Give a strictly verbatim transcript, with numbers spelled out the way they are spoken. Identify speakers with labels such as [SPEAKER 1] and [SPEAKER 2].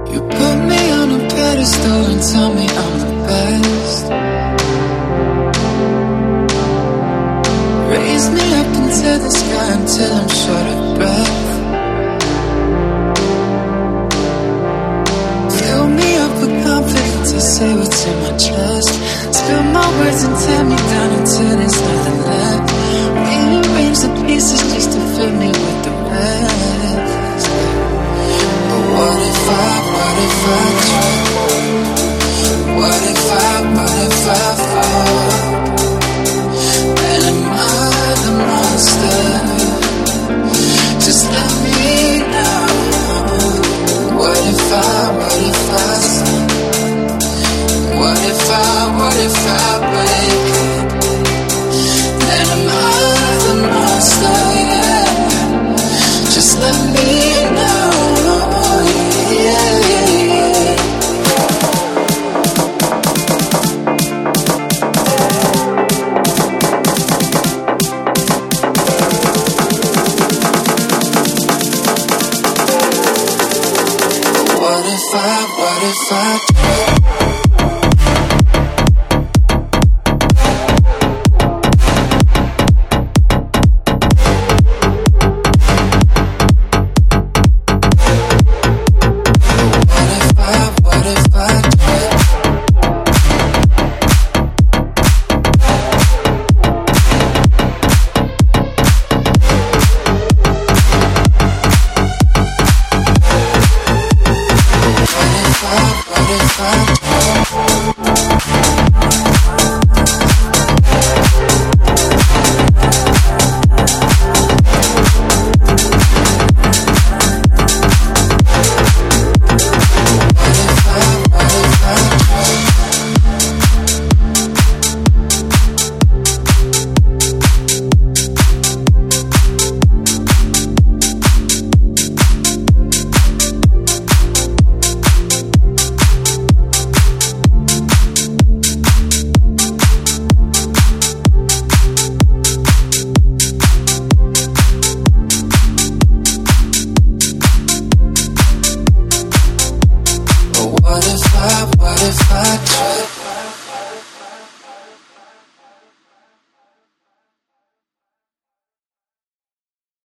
[SPEAKER 1] You put me on a pedestal and tell me I'm the best. Raise me up into the sky until I'm short of breath. Fill me up with confidence to say what's in my chest. Spill my words and tear me down until there's nothing left. Rearrange the pieces just to fill me with the rest. But what if I, what if I try? What if I, what if I fall? And am I the monster? Just let me know. What if I, what if I sin? What if I, what if I break? Then am I the monster, yeah. Just let me know, yeah, yeah, yeah. What if I, what if I what if I, what if I